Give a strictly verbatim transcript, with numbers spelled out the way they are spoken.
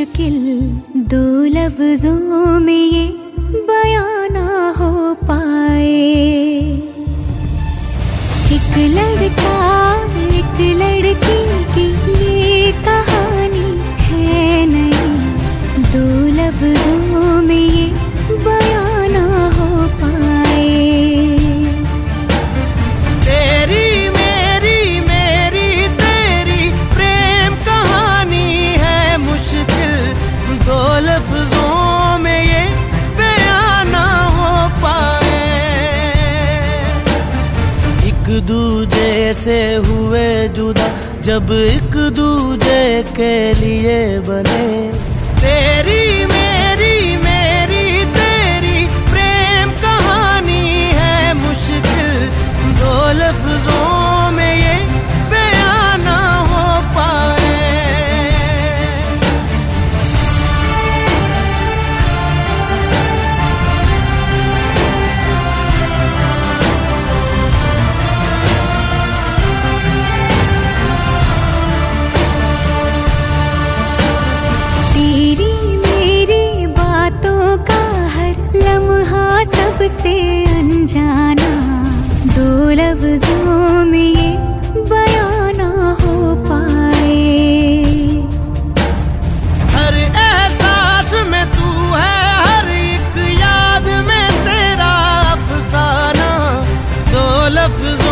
मुश्किल दो लफ्जों में ये बयां ना हो पाए। एक लड़का एक लड़की की ये कहानी है नहीं, दो लफ्जों में ये बयां ना हो पाए। तेरी मेरी मेरी तेरी प्रेम कहानी है मुश्किल, दो लफ्जों में ये बयां ना हो पाए। एक दूजे से हुए जुदा जब एक दूजे के लिए बने, तेरी मेरी मेरी तेरी प्रेम कहानी है मुश्किल, दो लफ्जों में ये बयां ना हो पाए। तेरी मेरी बातों का हर लम्हा सबसे अनजाना, दो लफ्जों में ये बयां ना हो पाए। हर एहसास में तू है, हर एक याद में तेरा अफसाना, दो लफ्ज